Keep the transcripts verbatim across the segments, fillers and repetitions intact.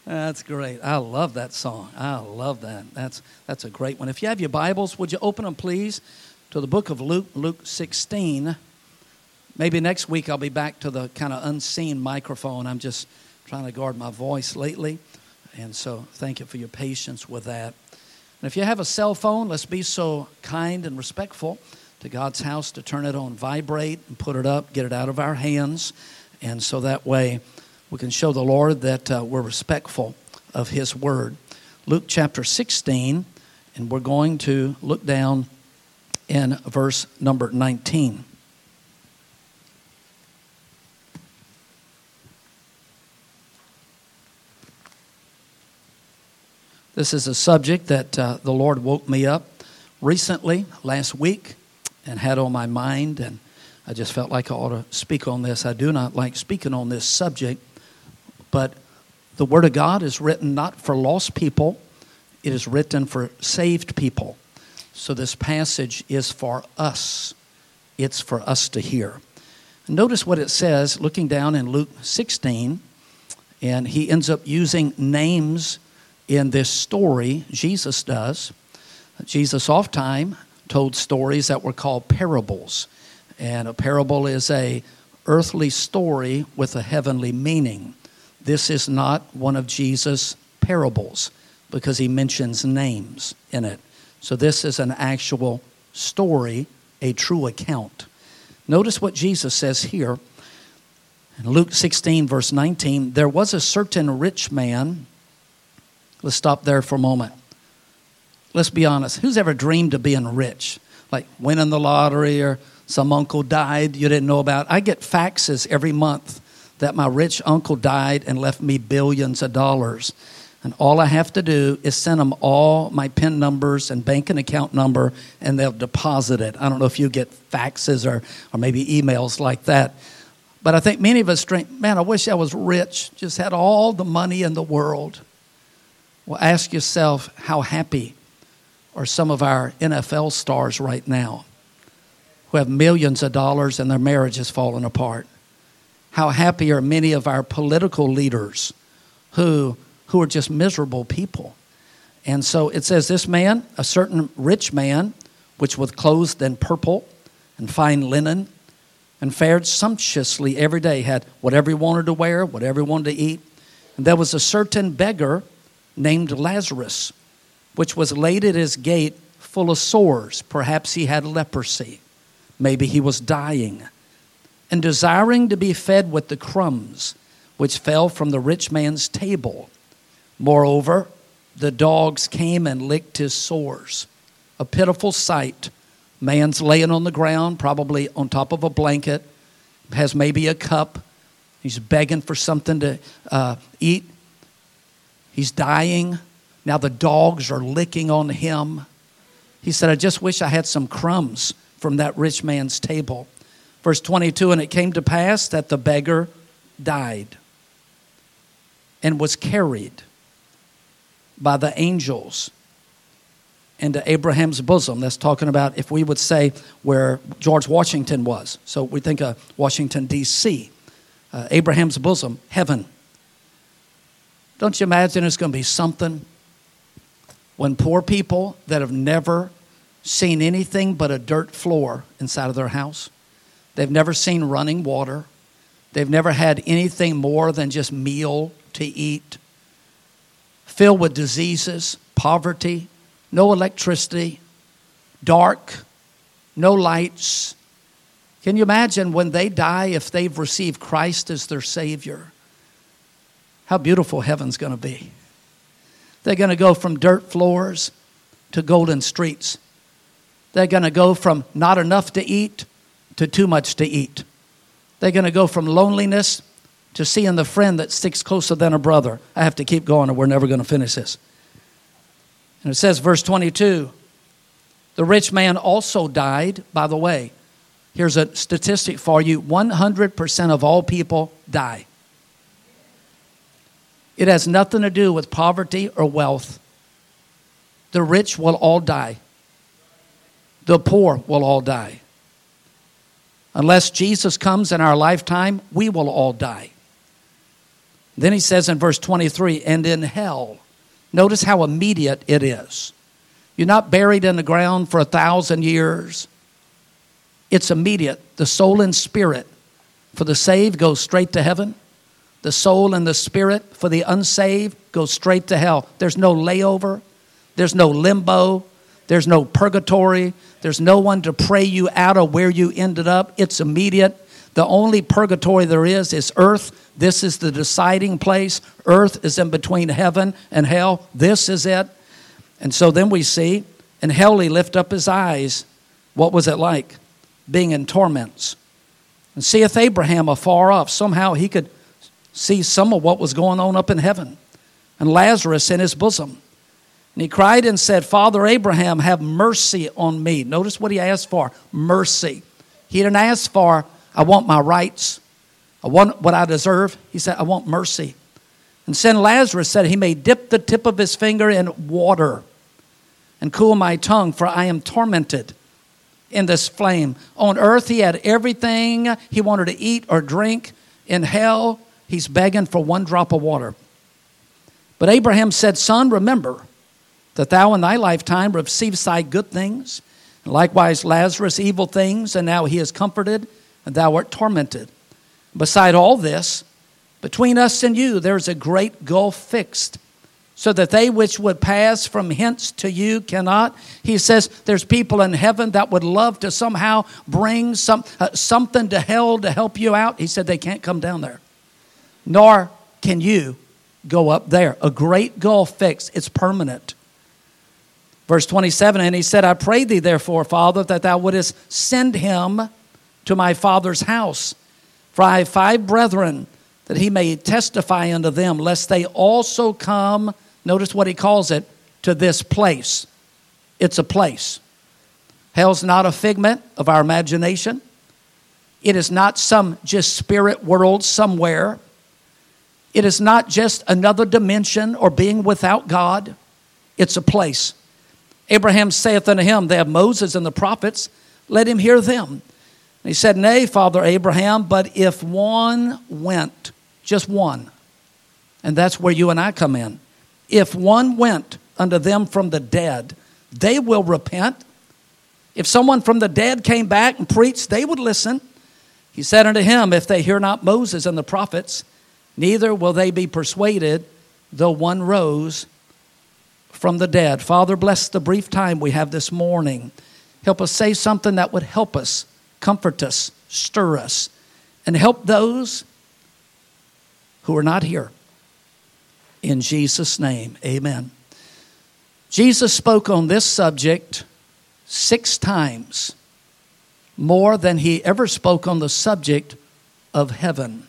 That's great. I love that song. I love that. That's that's a great one. If you have your Bibles, would you open them, please, to the book of Luke, Luke sixteen. Maybe next week I'll be back to the kind of unseen microphone. I'm just trying to guard my voice lately. And so thank you for your patience with that. And if you have a cell phone, let's be so kind and respectful to God's house to turn it on vibrate and put it up, get it out of our hands. And so that way we can show the Lord that uh, we're respectful of His Word. Luke chapter sixteen, and we're going to look down in verse number nineteen. This is a subject that uh, the Lord woke me up recently, last week, and had on my mind, and I just felt like I ought to speak on this. I do not like speaking on this subject, but the Word of God is written not for lost people, it is written for saved people. So this passage is for us. It's for us to hear. Notice what it says, looking down in Luke sixteen, and he ends up using names in this story. Jesus does. Jesus oftentimes told stories that were called parables. And a parable is a earthly story with a heavenly meaning. This is not one of Jesus' parables because he mentions names in it. So this is an actual story, a true account. Notice what Jesus says here. In Luke sixteen, verse nineteen, there was a certain rich man. Let's stop there for a moment. Let's be honest. Who's ever dreamed of being rich? Like winning the lottery, or some uncle died you didn't know about. I get faxes every month that my rich uncle died and left me billions of dollars. And all I have to do is send them all my PIN numbers and banking account number, and they'll deposit it. I don't know if you get faxes or, or maybe emails like that. But I think many of us dream, man, I wish I was rich, just had all the money in the world. Well, ask yourself, how happy are some of our N F L stars right now who have millions of dollars and their marriage is falling apart? How happy are many of our political leaders who, who are just miserable people? And so it says this man, a certain rich man, which was clothed in purple and fine linen and fared sumptuously every day, had whatever he wanted to wear, whatever he wanted to eat. And there was a certain beggar named Lazarus, which was laid at his gate full of sores. Perhaps he had leprosy. Maybe he was dying. And desiring to be fed with the crumbs which fell from the rich man's table. Moreover, the dogs came and licked his sores. A pitiful sight. Man's laying on the ground, probably on top of a blanket, has maybe a cup. He's begging for something to uh, eat. He's dying. Now the dogs are licking on him. He said, I just wish I had some crumbs from that rich man's table. Verse twenty-two, and it came to pass that the beggar died and was carried by the angels into Abraham's bosom. That's talking about, if we would say, where George Washington was. So we think of Washington, D C Uh, Abraham's bosom, heaven. Don't you imagine it's going to be something when poor people that have never seen anything but a dirt floor inside of their house, they've never seen running water, they've never had anything more than just meal to eat, filled with diseases, poverty, no electricity, dark, no lights. Can you imagine when they die, if they've received Christ as their Savior? How beautiful heaven's going to be. They're going to go from dirt floors to golden streets. They're going to go from not enough to eat to too much to eat. They're going to go from loneliness to seeing the friend that sticks closer than a brother. I have to keep going or we're never going to finish this. And it says, verse twenty-two, the rich man also died. By the way, here's a statistic for you. one hundred percent of all people die. It has nothing to do with poverty or wealth. The rich will all die. The poor will all die. Unless Jesus comes in our lifetime, we will all die. Then he says in verse twenty-three, and in hell. Notice how immediate it is. You're not buried in the ground for a thousand years. It's immediate. The soul and spirit for the saved goes straight to heaven. The soul and the spirit for the unsaved goes straight to hell. There's no layover. There's no limbo. There's no purgatory. There's no one to pray you out of where you ended up. It's immediate. The only purgatory there is is earth. This is the deciding place. Earth is in between heaven and hell. This is it. And so then we see, in hell he lift up his eyes. What was it like? Being in torments. And seeth Abraham afar off. Somehow he could see some of what was going on up in heaven. And Lazarus in his bosom. And he cried and said, Father Abraham, have mercy on me. Notice what he asked for. Mercy. He didn't ask for, I want my rights. I want what I deserve. He said, I want mercy. And send Lazarus said he may dip the tip of his finger in water and cool my tongue, for I am tormented in this flame. On earth he had everything he wanted to eat or drink. In hell he's begging for one drop of water. But Abraham said, Son, remember that thou in thy lifetime receivest thy good things, and likewise Lazarus evil things, and now he is comforted, and thou art tormented. Beside all this, between us and you there is a great gulf fixed, so that they which would pass from hence to you cannot. He says there's people in heaven that would love to somehow bring some uh, something to hell to help you out. He said they can't come down there, nor can you go up there. A great gulf fixed. It's permanent. Verse twenty-seven, and he said, I pray thee therefore, Father, that thou wouldest send him to my father's house. For I have five brethren, that he may testify unto them, lest they also come, notice what he calls it, to this place. It's a place. Hell's not a figment of our imagination. It is not some just spirit world somewhere. It is not just another dimension or being without God. It's a place. Abraham saith unto him, they have Moses and the prophets, let him hear them. And he said, Nay, Father Abraham, but if one went, just one, and that's where you and I come in. If one went unto them from the dead, they will repent. If someone from the dead came back and preached, they would listen. He said unto him, if they hear not Moses and the prophets, neither will they be persuaded, though one rose from the dead. Father, bless the brief time we have this morning. Help us say something that would help us, comfort us, stir us, and help those who are not here. In Jesus' name, amen. Jesus spoke on this subject six times, more than he ever spoke on the subject of heaven.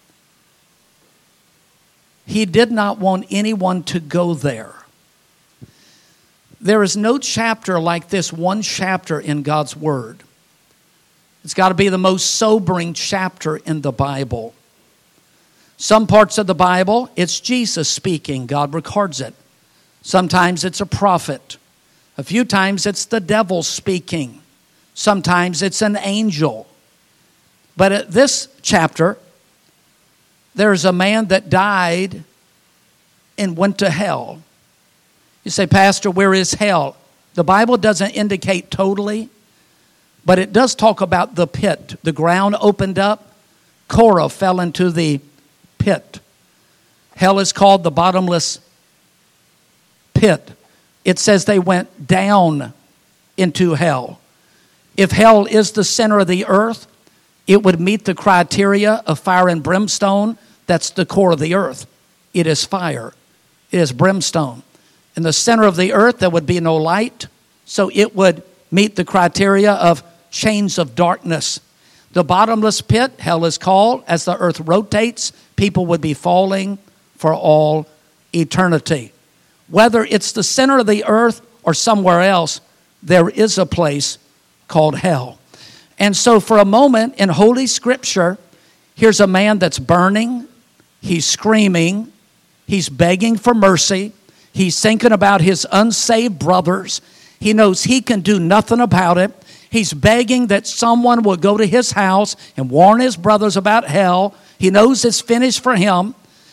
He did not want anyone to go there. There is no chapter like this one chapter in God's Word. It's got to be the most sobering chapter in the Bible. Some parts of the Bible, it's Jesus speaking. God records it. Sometimes it's a prophet. A few times it's the devil speaking. Sometimes it's an angel. But at this chapter, there's a man that died and went to hell. You say, Pastor, where is hell? The Bible doesn't indicate totally, but it does talk about the pit. The ground opened up. Korah fell into the pit. Hell is called the bottomless pit. It says they went down into hell. If hell is the center of the earth, it would meet the criteria of fire and brimstone. That's the core of the earth. It is fire. It is brimstone. In the center of the earth, there would be no light, so it would meet the criteria of chains of darkness. The bottomless pit, hell is called, as the earth rotates, people would be falling for all eternity. Whether it's the center of the earth or somewhere else, there is a place called hell. And so for a moment in Holy Scripture, here's a man that's burning, he's screaming, he's begging for mercy, he's thinking about his unsaved brothers, he knows he can do nothing about it. He's begging that someone will go to his house and warn his brothers about hell. He knows it's finished for him.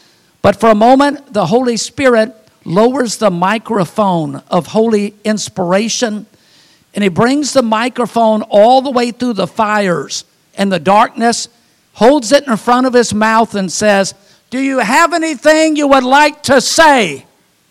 But for a moment, the Holy Spirit lowers the microphone of holy inspiration, and he brings the microphone all the way through the fires and the darkness, holds it in front of his mouth and says, "Do you have anything you would like to say?"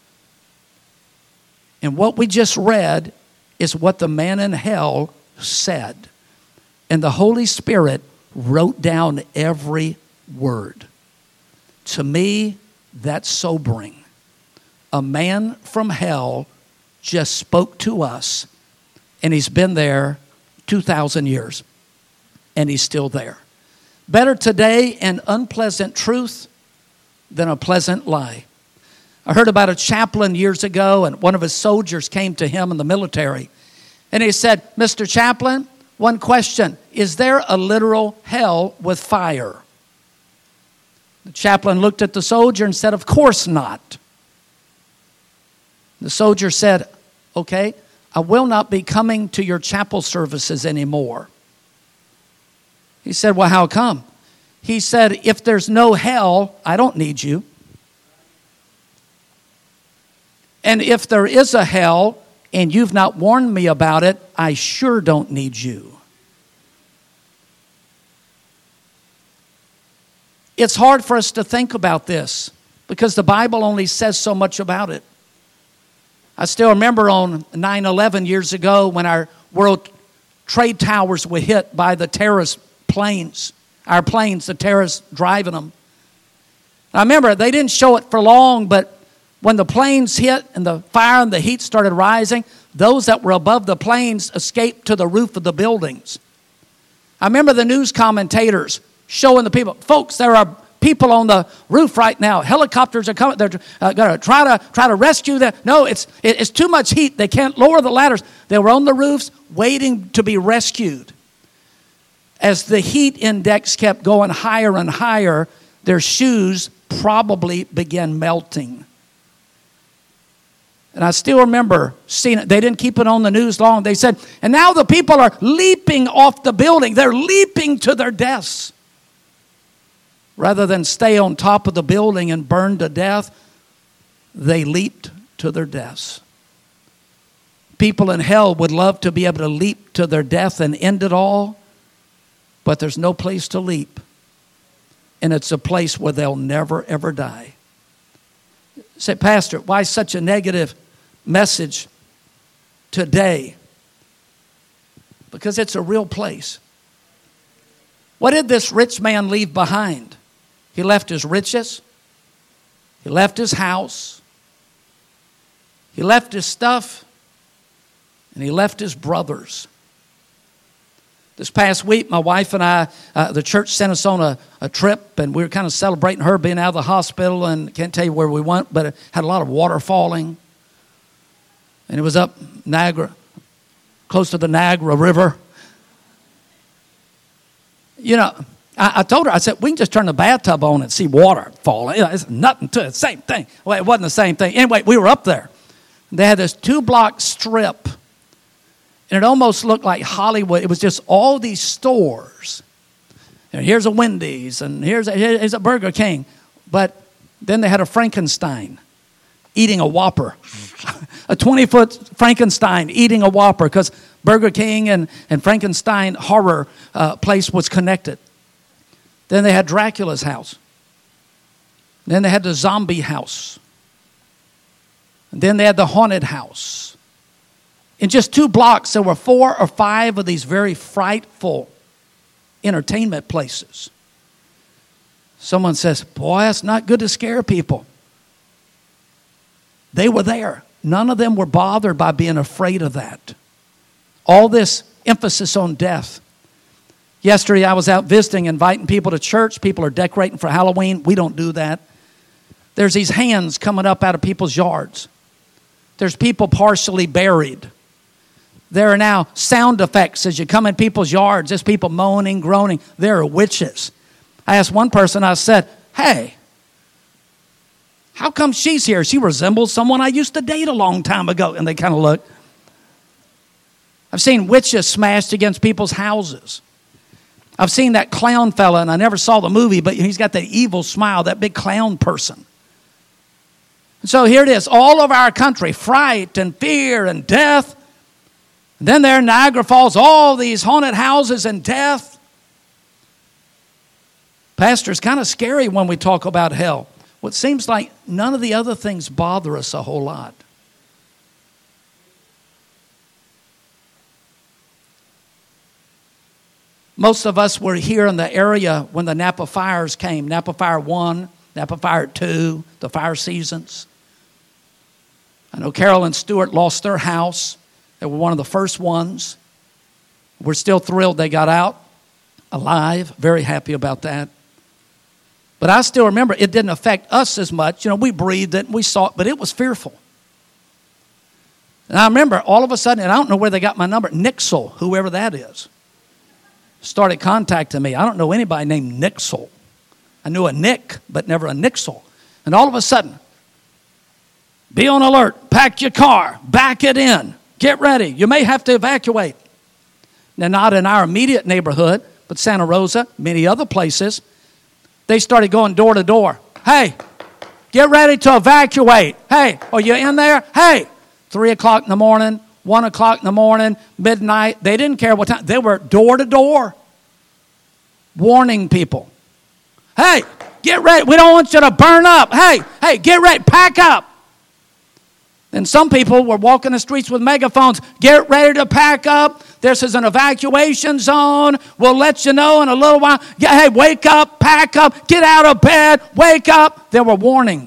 And what we just read is what the man in hell said. And the Holy Spirit wrote down every word. To me, that's sobering. A man from hell just spoke to us, and he's been there two thousand years, and he's still there. Better today an unpleasant truth than a pleasant lie. I heard about a chaplain years ago, and one of his soldiers came to him in the military, and he said, "Mister Chaplain, one question, is there a literal hell with fire?" The chaplain looked at the soldier and said, "Of course not." The soldier said, "Okay, I will not be coming to your chapel services anymore." He said, "Well, how come?" He said, "If there's no hell, I don't need you. And if there is a hell and you've not warned me about it, I sure don't need you." It's hard for us to think about this because the Bible only says so much about it. I still remember on nine eleven years ago when our World Trade Towers were hit by the terrorist planes, our planes, the terrorists driving them. I remember they didn't show it for long, but when the planes hit and the fire and the heat started rising, those that were above the planes escaped to the roof of the buildings. I remember the news commentators showing the people, "Folks, there are people on the roof right now. Helicopters are coming. They're uh, going to try to try to rescue them. No, it's it, it's too much heat. They can't lower the ladders." They were on the roofs waiting to be rescued. As the heat index kept going higher and higher, their shoes probably began melting. And I still remember seeing it. They didn't keep it on the news long. They said, "And now the people are leaping off the building. They're leaping to their deaths." Rather than stay on top of the building and burn to death, they leaped to their deaths. People in hell would love to be able to leap to their death and end it all, but there's no place to leap. And it's a place where they'll never, ever die. You say, "Pastor, why such a negative message today?" Because it's a real place. What did this rich man leave behind? He left his riches. He left his house. He left his stuff. And he left his brothers. This past week, my wife and I, uh, the church sent us on a, a trip, and we were kind of celebrating her being out of the hospital, and can't tell you where we went, but it had a lot of water falling. And it was up Niagara, close to the Niagara River. You know, I, I told her, I said, "We can just turn the bathtub on and see water falling. You know, it's nothing to it, same thing." Well, it wasn't the same thing. Anyway, we were up there. They had this two-block strip, and it almost looked like Hollywood. It was just all these stores. And here's a Wendy's, and here's a, here's a Burger King. But then they had a Frankenstein eating a Whopper. A twenty-foot Frankenstein eating a Whopper, because Burger King and, and Frankenstein horror uh, place was connected. Then they had Dracula's house. Then they had the zombie house. And then they had the haunted house. In just two blocks, there were four or five of these very frightful entertainment places. Someone says, "Boy, that's not good to scare people." They were there. None of them were bothered by being afraid of that. All this emphasis on death. Yesterday I was out visiting, inviting people to church. People are decorating for Halloween. We don't do that. There's these hands coming up out of people's yards. There's people partially buried. There are now sound effects as you come in people's yards. There's people moaning, groaning. There are witches. I asked one person, I said, "Hey, how come she's here? She resembles someone I used to date a long time ago." And they kind of looked. I've seen witches smashed against people's houses. I've seen that clown fella, and I never saw the movie, but he's got that evil smile, that big clown person. And so here it is, all over our country, fright and fear and death. And then there in Niagara Falls, all these haunted houses and death. Pastor, it's kind of scary when we talk about hell. Well, it seems like none of the other things bother us a whole lot. Most of us were here in the area when the Napa fires came. Napa Fire one, Napa Fire two, the fire seasons. I know Carol and Stuart lost their house. They were one of the first ones. We're still thrilled they got out alive. Very happy about that. But I still remember it didn't affect us as much. You know, we breathed it and we saw it, but it was fearful. And I remember all of a sudden, and I don't know where they got my number, Nixel, whoever that is, started contacting me. I don't know anybody named Nixel. I knew a Nick, but never a Nixel. And all of a sudden, be on alert, pack your car, back it in, get ready. You may have to evacuate. Now, not in our immediate neighborhood, but Santa Rosa, many other places. They started going door to door. Hey, get ready to evacuate. Hey, are you in there? Hey, three o'clock in the morning, one o'clock in the morning, midnight. They didn't care what time. They were door to door warning people. Hey, get ready. We don't want you to burn up. Hey, hey, get ready. Pack up. And some people were walking the streets with megaphones. Get ready to pack up. This is an evacuation zone. We'll let you know in a little while. Hey, wake up, pack up, get out of bed, wake up. They were warning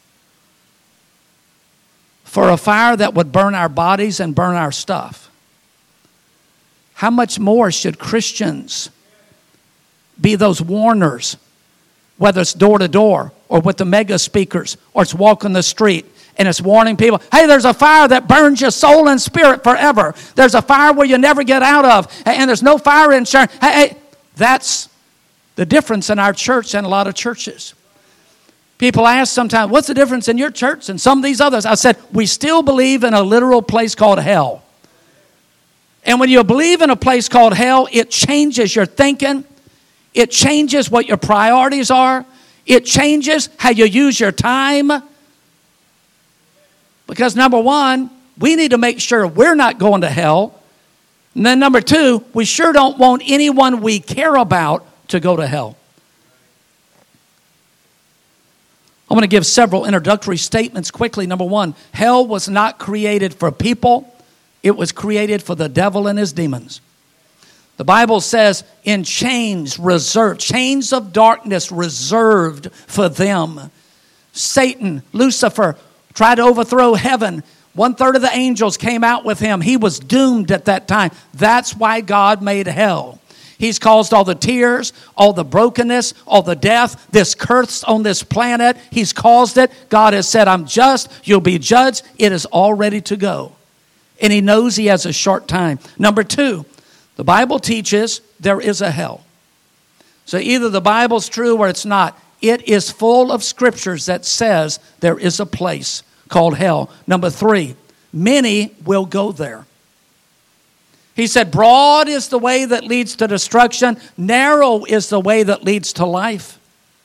for a fire that would burn our bodies and burn our stuff. How much more should Christians be those warners, whether it's door to door or with the mega speakers or it's walking the street? And it's warning people, hey, there's a fire that burns your soul and spirit forever. There's a fire where you never get out of. And there's no fire insurance. Hey, hey, that's the difference in our church and a lot of churches. People ask sometimes, what's the difference in your church and some of these others? I said, we still believe in a literal place called hell. And when you believe in a place called hell, it changes your thinking. It changes what your priorities are. It changes how you use your time. Because number one, we need to make sure we're not going to hell. And then number two, we sure don't want anyone we care about to go to hell. I'm going to give several introductory statements quickly. Number one, hell was not created for people. It was created for the devil and his demons. The Bible says in chains reserved, chains of darkness reserved for them. Satan, Lucifer, tried to overthrow heaven. One third of the angels came out with him. He was doomed at that time. That's why God made hell. He's caused all the tears, all the brokenness, all the death, this curse on this planet. He's caused it. God has said, I'm just. You'll be judged. It is all ready to go. And he knows he has a short time. Number two, the Bible teaches there is a hell. So either the Bible's true or it's not. It is full of scriptures that says there is a place called hell. Number three, many will go there. He said, broad is the way that leads to destruction. Narrow is the way that leads to life.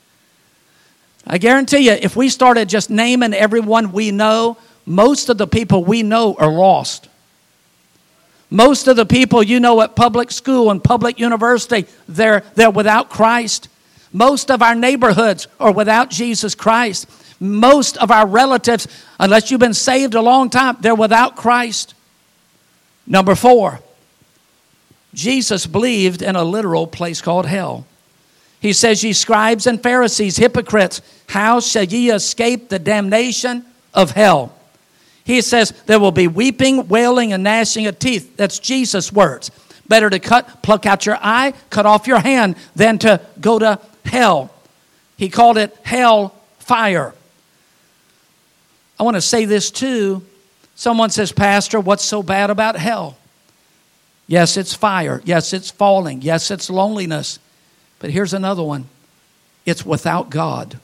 I guarantee you, if we started just naming everyone we know, most of the people we know are lost. Most of the people you know at public school and public university, they're, they're without Christ. Most of our neighborhoods are without Jesus Christ. Most of our relatives, unless you've been saved a long time, they're without Christ. Number four, Jesus believed in a literal place called hell. He says, ye scribes and Pharisees, hypocrites, how shall ye escape the damnation of hell? He says, there will be weeping, wailing, and gnashing of teeth. That's Jesus' words. Better to cut, pluck out your eye, cut off your hand, than to go to hell. He called it hell fire. I want to say this too. Someone says, Pastor, what's so bad about hell? Yes, it's fire. Yes, it's falling. Yes, it's loneliness. But here's another one. It's without God.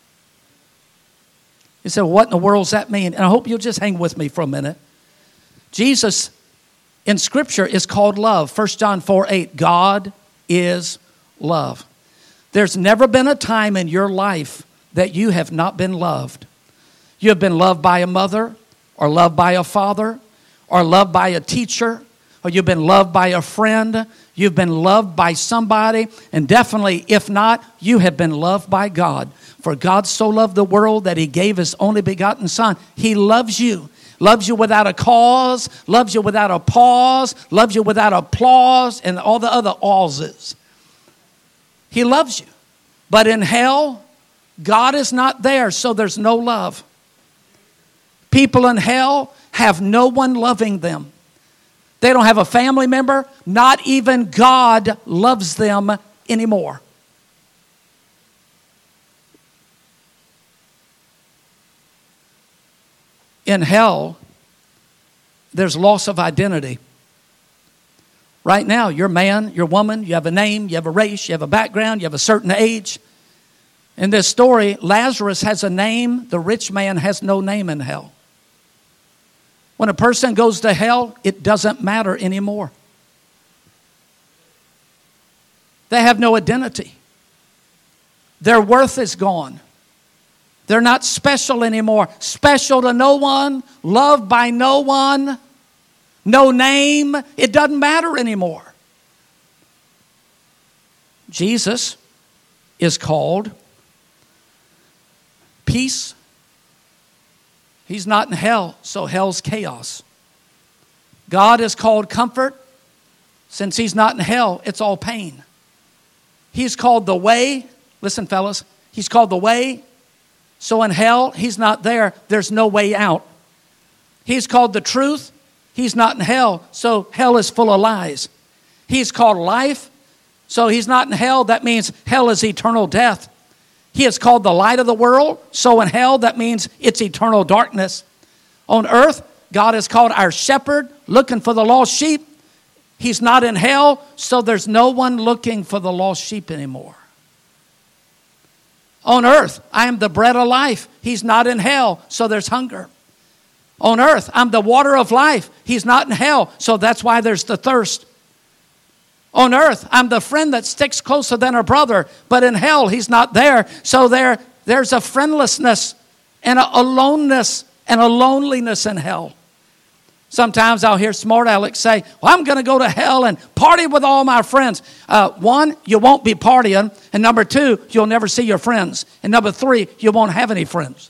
You say, well, what in the world does that mean? And I hope you'll just hang with me for a minute. Jesus in Scripture is called love. First John four eight, God is love. There's never been a time in your life that you have not been loved. You have been loved by a mother, or loved by a father, or loved by a teacher, or you've been loved by a friend. You've been loved by somebody. And definitely, if not, you have been loved by God. For God so loved the world that he gave his only begotten Son. He loves you. Loves you without a cause. Loves you without a pause. Loves you without applause and all the other auses. He loves you. But in hell, God is not there, so there's no love. People in hell have no one loving them. They don't have a family member. Not even God loves them anymore. In hell, there's loss of identity. Right now, you're a man, you're a woman, you have a name, you have a race, you have a background, you have a certain age. In this story, Lazarus has a name. The rich man has no name in hell. When a person goes to hell, it doesn't matter anymore. They have no identity. Their worth is gone. They're not special anymore. Special to no one, loved by no one, no name. It doesn't matter anymore. Jesus is called peace. He's not in hell, so hell's chaos. God is called comfort. Since he's not in hell, it's all pain. He's called the way. Listen, fellas. He's called the way. So in hell, he's not there. There's no way out. He's called the truth. He's not in hell. So hell is full of lies. He's called life. So he's not in hell. That means hell is eternal death. He is called the light of the world. So in hell, that means it's eternal darkness. On earth, God is called our shepherd, looking for the lost sheep. He's not in hell, so there's no one looking for the lost sheep anymore. On earth, I am the bread of life. He's not in hell, so there's hunger. On earth, I'm the water of life. He's not in hell, so that's why there's the thirst. On earth, I'm the friend that sticks closer than a brother, but in hell, he's not there. So there, there's a friendlessness and a aloneness and a loneliness in hell. Sometimes I'll hear smart Alex say, well, I'm going to go to hell and party with all my friends. Uh, one, you won't be partying. And number two, you'll never see your friends. And number three, you won't have any friends.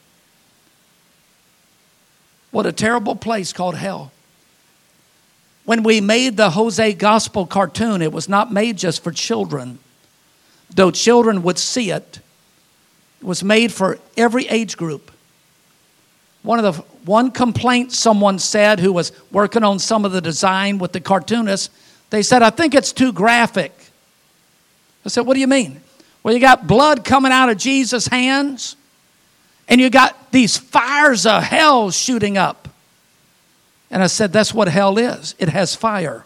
What a terrible place called hell. When we made the Jose Gospel cartoon, it was not made just for children. Though children would see it, it was made for every age group. One of the one complaint someone said who was working on some of the design with the cartoonist, they said, I think it's too graphic. I said, what do you mean? Well, you got blood coming out of Jesus' hands, and you got these fires of hell shooting up. And I said, that's what hell is. It has fire.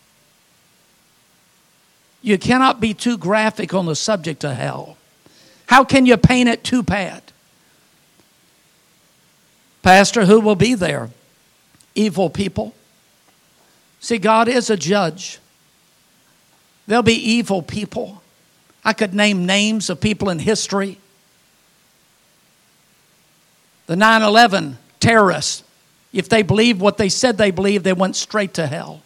You cannot be too graphic on the subject of hell. How can you paint it too bad? Pastor, who will be there? Evil people. See, God is a judge. There'll be evil people. I could name names of people in history. The nine eleven terrorists. If they believed what they said they believed, they went straight to hell.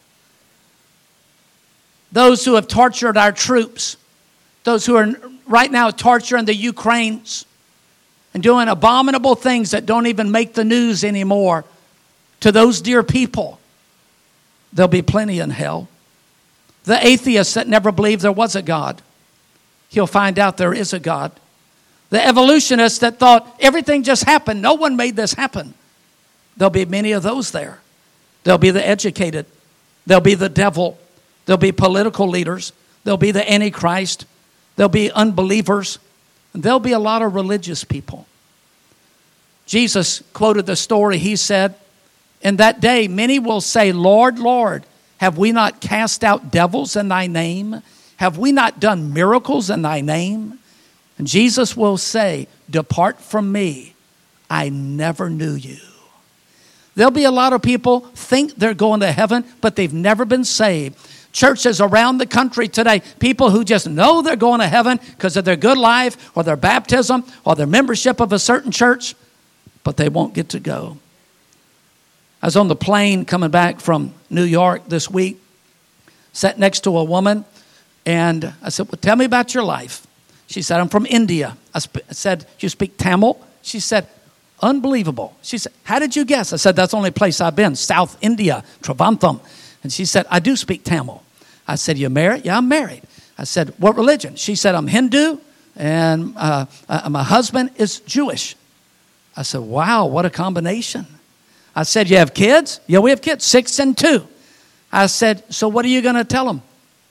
Those who have tortured our troops, those who are right now torturing the Ukrainians and doing abominable things that don't even make the news anymore, to those dear people, there'll be plenty in hell. The atheists that never believed there was a God, he'll find out there is a God. The evolutionists that thought everything just happened, no one made this happen. There'll be many of those there. There'll be the educated. There'll be the devil. There'll be political leaders. There'll be the Antichrist. There'll be unbelievers. And there'll be a lot of religious people. Jesus quoted the story. He said, in that day, many will say, Lord, Lord, have we not cast out devils in thy name? Have we not done miracles in thy name? And Jesus will say, depart from me. I never knew you. There'll be a lot of people think they're going to heaven, but they've never been saved. Churches around the country today, people who just know they're going to heaven because of their good life or their baptism or their membership of a certain church, but they won't get to go. I was on the plane coming back from New York this week, sat next to a woman, and I said, well, tell me about your life. She said, I'm from India. I, sp- I said, you speak Tamil? She said, unbelievable. She said, how did you guess? I said, that's the only place I've been, South India, Travantham. And she said, I do speak Tamil. I said, you married? Yeah, I'm married. I said, what religion? She said, I'm Hindu, and uh, uh, my husband is Jewish. I said, wow, what a combination. I said, you have kids? Yeah, we have kids, six and two. I said, so what are you going to tell them?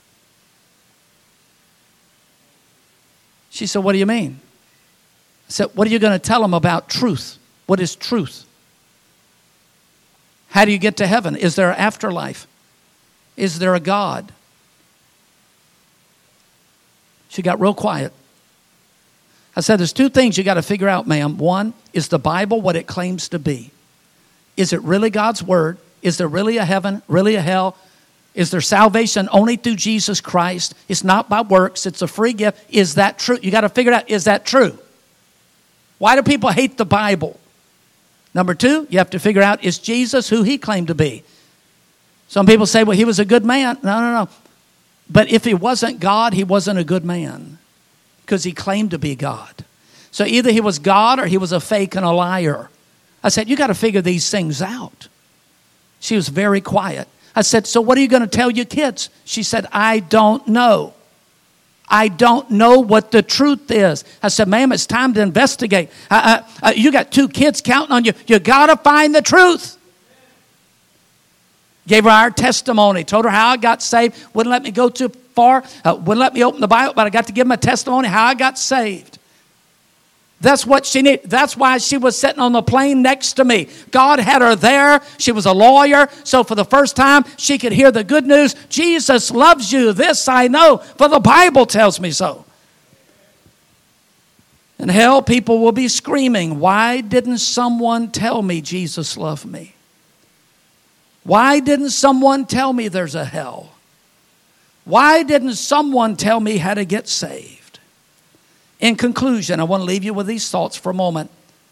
She said, what do you mean? I said, what are you going to tell them about truth? What is truth? How do you get to heaven? Is there an afterlife? Is there a God? She got real quiet. I said, there's two things you got to figure out, ma'am. One, is the Bible what it claims to be? Is it really God's word? Is there really a heaven, really a hell? Is there salvation only through Jesus Christ? It's not by works. It's a free gift. Is that true? You got to figure it out. Is that true? Why do people hate the Bible? Number two, you have to figure out, is Jesus who he claimed to be? Some people say, well, he was a good man. No, no, no. But if he wasn't God, he wasn't a good man because he claimed to be God. So either he was God or he was a fake and a liar. I said, you got to figure these things out. She was very quiet. I said, so what are you going to tell your kids? She said, I don't know. I don't know what the truth is. I said, ma'am, it's time to investigate. Uh, uh, uh, you got two kids counting on you. You got to find the truth. Gave her our testimony. Told her how I got saved. Wouldn't let me go too far. Uh, wouldn't let me open the Bible, but I got to give them a testimony how I got saved. That's what she needed. That's why she was sitting on the plane next to me. God had her there. She was a lawyer. So for the first time, she could hear the good news. Jesus loves you. This I know, for the Bible tells me so. In hell, people will be screaming, why didn't someone tell me Jesus loved me? Why didn't someone tell me there's a hell? Why didn't someone tell me how to get saved? In conclusion, I want to leave you with these thoughts for a moment.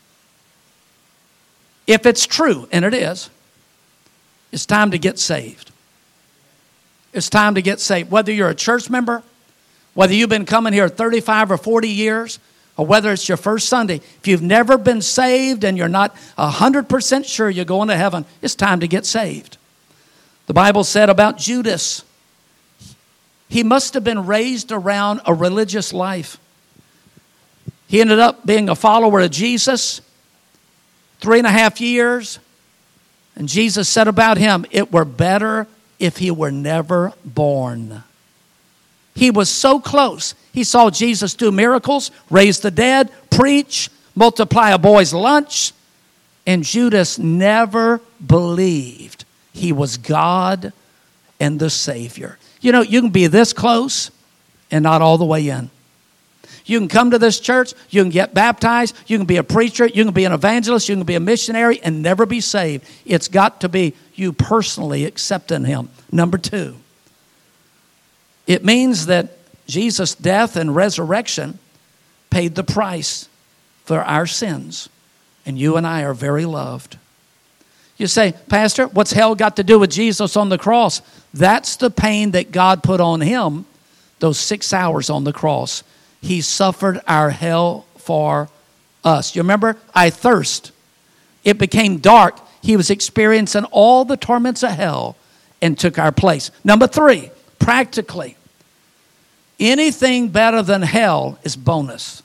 If it's true, and it is, it's time to get saved. It's time to get saved. Whether you're a church member, whether you've been coming here thirty-five or forty years, or whether it's your first Sunday, if you've never been saved and you're not one hundred percent sure you're going to heaven, it's time to get saved. The Bible said about Judas, he must have been raised around a religious life. He ended up being a follower of Jesus, three and a half years. And Jesus said about him, it were better if he were never born. He was so close. He saw Jesus do miracles, raise the dead, preach, multiply a boy's lunch. And Judas never believed he was God and the Savior. You know, you can be this close and not all the way in. You can come to this church, you can get baptized, you can be a preacher, you can be an evangelist, you can be a missionary and never be saved. It's got to be you personally accepting him. Number two, it means that Jesus' death and resurrection paid the price for our sins. And you and I are very loved. You say, Pastor, what's hell got to do with Jesus on the cross? That's the pain that God put on him those six hours on the cross. He suffered our hell for us. You remember? I thirst. It became dark. He was experiencing all the torments of hell and took our place. Number three, practically, anything better than hell is bonus.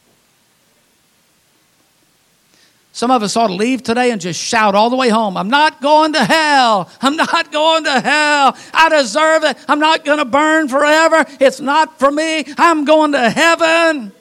Some of us ought to leave today and just shout all the way home, I'm not going to hell. I'm not going to hell. I deserve it. I'm not going to burn forever. It's not for me. I'm going to heaven.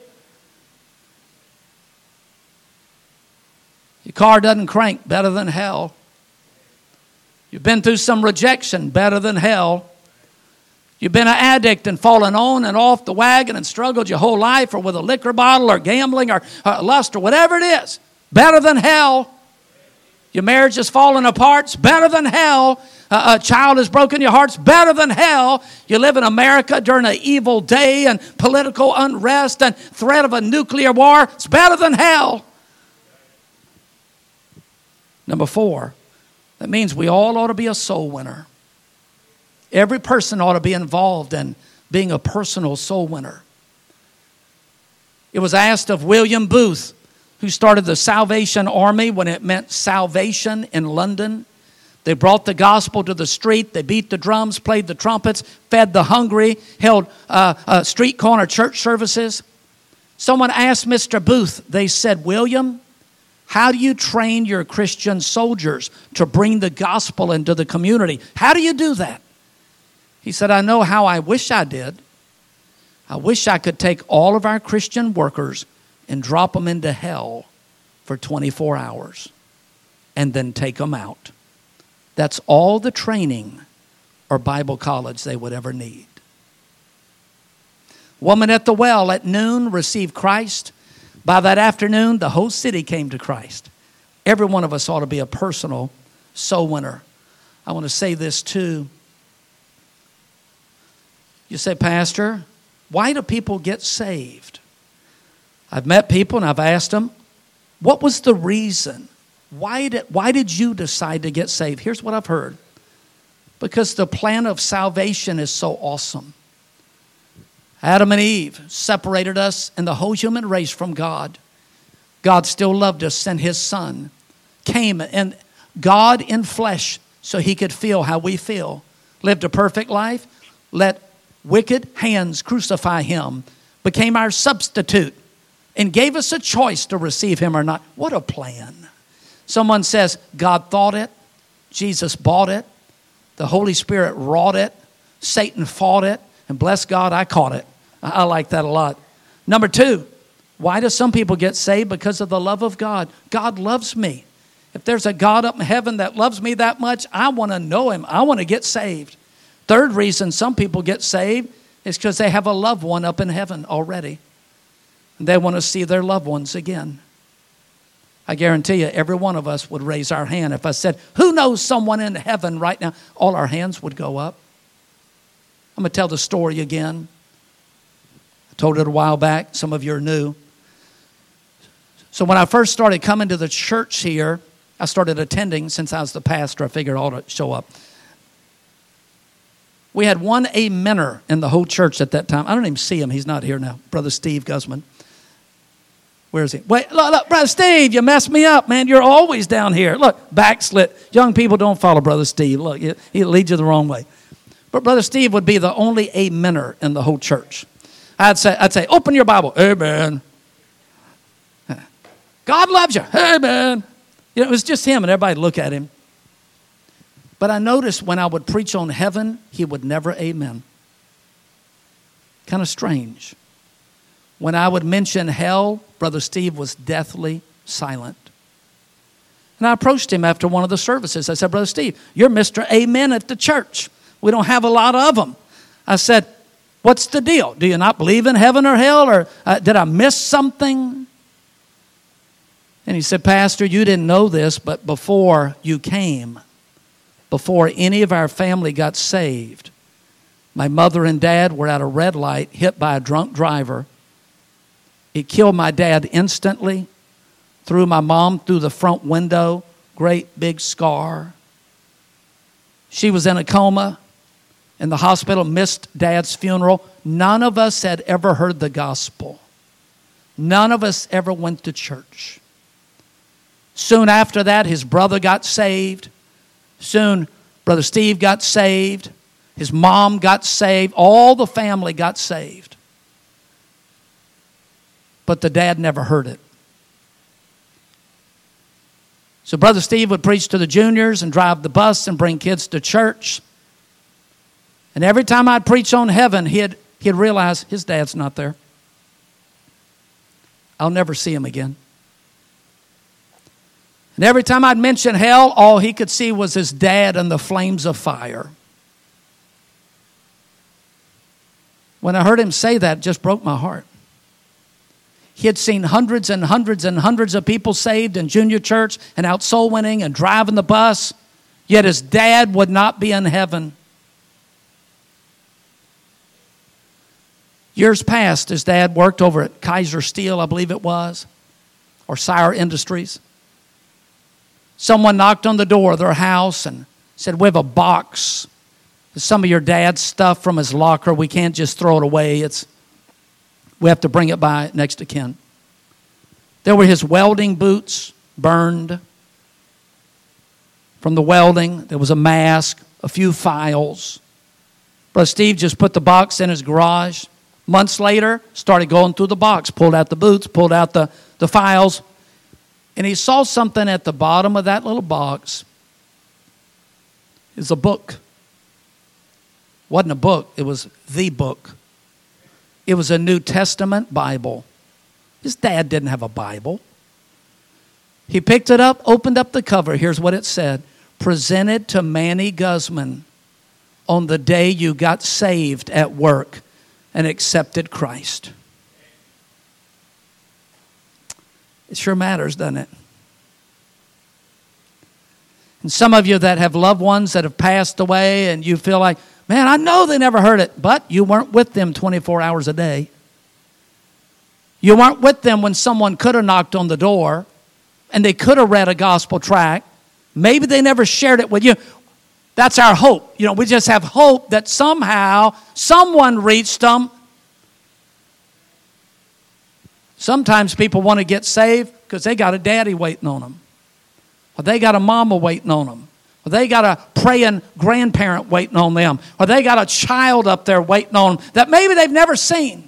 Your car doesn't crank, better than hell. You've been through some rejection, better than hell. You've been an addict and fallen on and off the wagon and struggled your whole life, or with a liquor bottle or gambling or, or lust or whatever it is. Better than hell. Your marriage is falling apart. It's better than hell. Uh, a child has broken your heart. It's better than hell. You live in America during an evil day and political unrest and threat of a nuclear war. It's better than hell. Number four, that means we all ought to be a soul winner. Every person ought to be involved in being a personal soul winner. It was asked of William Booth, who started the Salvation Army when it meant salvation in London. They brought the gospel to the street. They beat the drums, played the trumpets, fed the hungry, held uh, uh, street corner church services. Someone asked Mister Booth, they said, William, how do you train your Christian soldiers to bring the gospel into the community? How do you do that? He said, I know how I wish I did. I wish I could take all of our Christian workers and drop them into hell for twenty-four hours and then take them out. That's all the training or Bible college they would ever need. Woman at the well at noon received Christ. By that afternoon, the whole city came to Christ. Every one of us ought to be a personal soul winner. I want to say this too. You say, Pastor, why do people get saved? I've met people and I've asked them, what was the reason? Why did, why did you decide to get saved? Here's what I've heard. Because the plan of salvation is so awesome. Adam and Eve separated us and the whole human race from God. God still loved us, sent his son, came, and God in flesh so he could feel how we feel. Lived a perfect life, let wicked hands crucify him, became our substitute, and gave us a choice to receive him or not. What a plan. Someone says, God thought it, Jesus bought it, the Holy Spirit wrought it, Satan fought it, and bless God, I caught it. I like that a lot. Number two, why do some people get saved? Because of the love of God. God loves me. If there's a God up in heaven that loves me that much, I want to know him. I want to get saved. Third reason some people get saved is because they have a loved one up in heaven already. They want to see their loved ones again. I guarantee you, every one of us would raise our hand. If I said, who knows someone in heaven right now? All our hands would go up. I'm going to tell the story again. I told it a while back. Some of you are new. So when I first started coming to the church here, I started attending since I was the pastor. I figured I ought to show up. We had one amener in the whole church at that time. I don't even see him. He's not here now. Brother Steve Guzman. Where is he? Wait, look, look, Brother Steve, you messed me up, man. You're always down here. Look, backslid. Young people don't follow Brother Steve. Look, he, he leads you the wrong way. But Brother Steve would be the only amener in the whole church. I'd say, I'd say, open your Bible. Amen. God loves you. Amen. You know, it was just him, and everybody would look at him. But I noticed when I would preach on heaven, he would never amen. Kind of strange. When I would mention hell, Brother Steve was deathly silent. And I approached him after one of the services. I said, Brother Steve, you're Mister Amen at the church. We don't have a lot of them. I said, what's the deal? Do you not believe in heaven or hell? Or uh, did I miss something? And he said, Pastor, you didn't know this, but before you came, before any of our family got saved, my mother and dad were at a red light, hit by a drunk driver. It killed my dad instantly, threw my mom through the front window, great big scar. She was in a coma in the hospital, missed Dad's funeral. None of us had ever heard the gospel. None of us ever went to church. Soon after that, his brother got saved. Soon, Brother Steve got saved. His mom got saved. All the family got saved. But the dad never heard it. So Brother Steve would preach to the juniors and drive the bus and bring kids to church. And every time I'd preach on heaven, he'd, he'd realize his dad's not there. I'll never see him again. And every time I'd mention hell, all he could see was his dad and the flames of fire. When I heard him say that, it just broke my heart. He had seen hundreds and hundreds and hundreds of people saved in junior church and out soul winning and driving the bus, yet his dad would not be in heaven. Years past, his dad worked over at Kaiser Steel, I believe it was, or Sire Industries. Someone knocked on the door of their house and said, we have a box. Some of your dad's stuff from his locker. We can't just throw it away. It's we have to bring it by next to kin. There were his welding boots burned from the welding. There was a mask, a few files. Brother Steve just put the box in his garage. Months later, started going through the box, pulled out the boots, pulled out the, the files, and he saw something at the bottom of that little box. It was a book. It wasn't a book, it was the book. It was a New Testament Bible. His dad didn't have a Bible. He picked it up, opened up the cover. Here's what it said. Presented to Manny Guzman on the day you got saved at work and accepted Christ. It sure matters, doesn't it? And some of you that have loved ones that have passed away and you feel like, man, I know they never heard it, but you weren't with them twenty-four hours a day. You weren't with them when someone could have knocked on the door and they could have read a gospel tract. Maybe they never shared it with you. That's our hope. You know, we just have hope that somehow someone reached them. Sometimes people want to get saved because they got a daddy waiting on them. Or they got a mama waiting on them. Or they got a praying grandparent waiting on them. Or they got a child up there waiting on them that maybe they've never seen.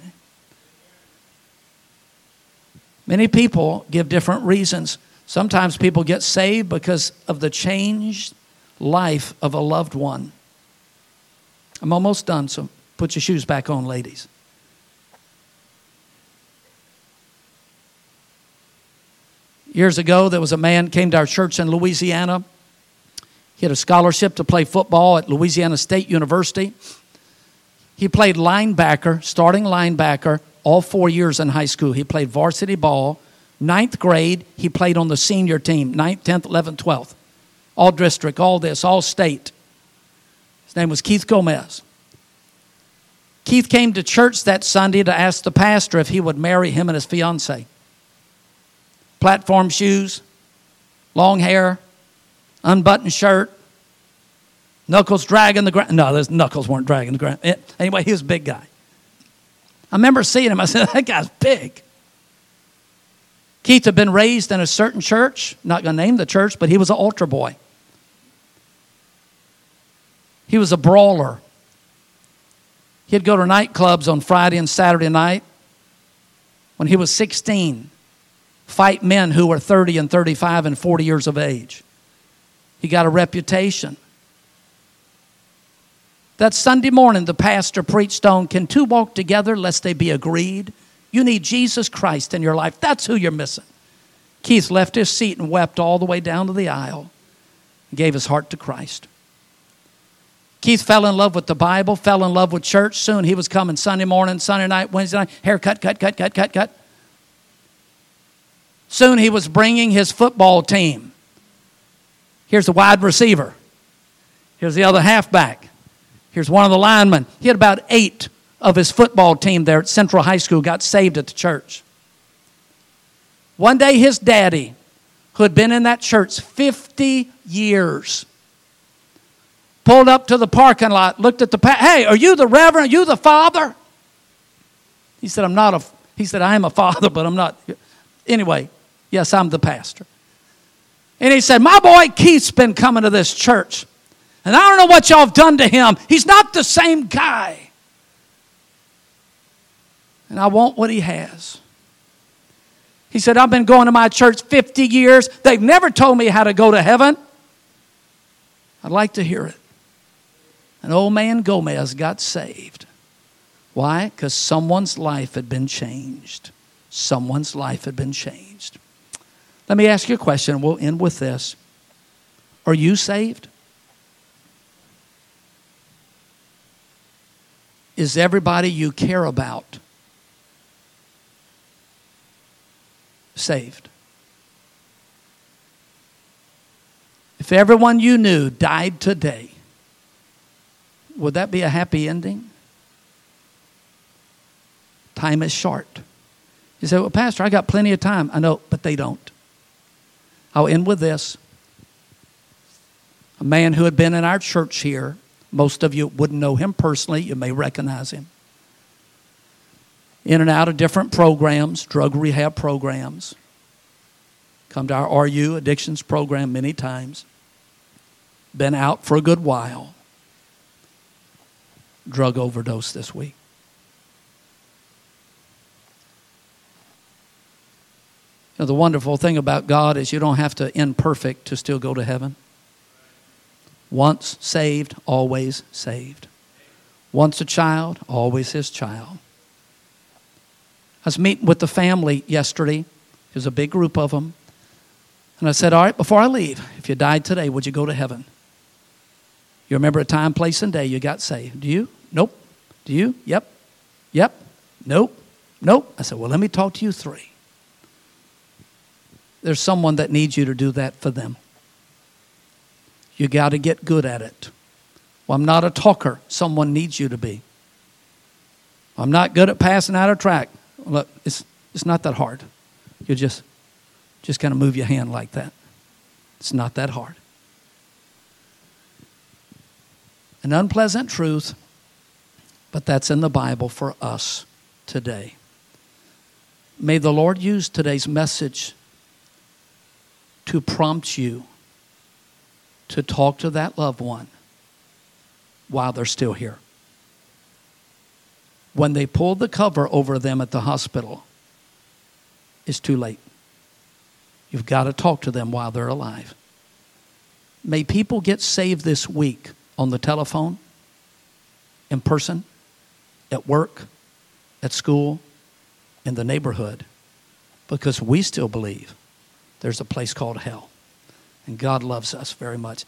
Many people give different reasons. Sometimes people get saved because of the changed life of a loved one. I'm almost done, so put your shoes back on, ladies. Years ago, there was a man came to our church in Louisiana. He had a scholarship to play football at Louisiana State University. He played linebacker, starting linebacker, all four years in high school. He played varsity ball. Ninth grade, he played on the senior team, ninth, tenth, eleventh, twelfth. All district, all this, all state. His name was Keith Gomez. Keith came to church that Sunday to ask the pastor if he would marry him and his fiancée. Platform shoes, long hair, unbuttoned shirt, knuckles dragging the ground. No, those knuckles weren't dragging the ground. Anyway, he was a big guy. I remember seeing him. I said, that guy's big. Keith had been raised in a certain church. Not going to name the church, but he was an altar boy. He was a brawler. He'd go to nightclubs on Friday and Saturday night. When he was sixteen, fight men who were thirty and thirty-five and forty years of age. He got a reputation. That Sunday morning, the pastor preached on, can two walk together lest they be agreed? You need Jesus Christ in your life. That's who you're missing. Keith left his seat and wept all the way down to the aisle and gave his heart to Christ. Keith fell in love with the Bible, fell in love with church. Soon he was coming Sunday morning, Sunday night, Wednesday night, haircut, cut, cut, cut, cut, cut. Soon he was bringing his football team. Here's the wide receiver. Here's the other halfback. Here's one of the linemen. He had about eight of his football team there at Central High School got saved at the church. One day his daddy, who had been in that church fifty years, pulled up to the parking lot, looked at the, pa- hey, are you the reverend? Are you the father? He said, I'm not a, he said, I am a father, but I'm not. Anyway, yes, I'm the pastor. And he said, my boy Keith's been coming to this church. And I don't know what y'all have done to him. He's not the same guy. And I want what he has. He said, I've been going to my church fifty years. They've never told me how to go to heaven. I'd like to hear it. And old man Gomez got saved. Why? Because someone's life had been changed. Someone's life had been changed. Let me ask you a question. We'll end with this. Are you saved? Is everybody you care about saved? If everyone you knew died today, would that be a happy ending? Time is short. You say, well, Pastor, I got plenty of time. I know, but they don't. I'll end with this. A man who had been in our church here. Most of you wouldn't know him personally. You may recognize him. In and out of different programs, drug rehab programs. Come to our R U addictions program many times. Been out for a good while. Drug overdose this week. You know, the wonderful thing about God is you don't have to end perfect to still go to heaven. Once saved, always saved. Once a child, always his child. I was meeting with the family yesterday. There's a big group of them. And I said, all right, before I leave, if you died today, would you go to heaven? You remember a time, place, and day you got saved. Do you? Nope. Do you? Yep. Yep. Nope. Nope. I said, well, let me talk to you three. There's someone that needs you to do that for them. You got to get good at it. Well, I'm not a talker. Someone needs you to be. I'm not good at passing out a tract. Look, it's it's not that hard. You just just kind of move your hand like that. It's not that hard. An unpleasant truth, but that's in the Bible for us today. May the Lord use today's message to prompt you to talk to that loved one while they're still here. When they pull the cover over them at the hospital, it's too late. You've got to talk to them while they're alive. May people get saved this week on the telephone, in person, at work, at school, in the neighborhood, because we still believe there's a place called hell. And God loves us very much.